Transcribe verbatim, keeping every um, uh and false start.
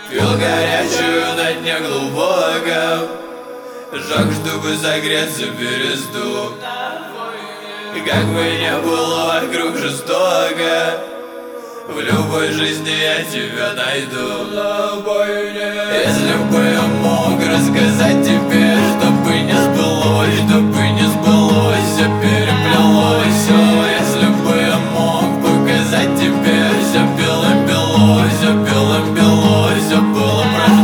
Пил горячую на дне глубоком, жёг, чтобы согреться переступ. И как бы не было вокруг жестоко, в любой жизни я тебя найду. Если бы я мог рассказать тебе, чтобы не сбылось, чтобы не сбылось, все переплелось, все. Если бы я мог показать тебе, все белым-бело, все белым-бело, все было прожито.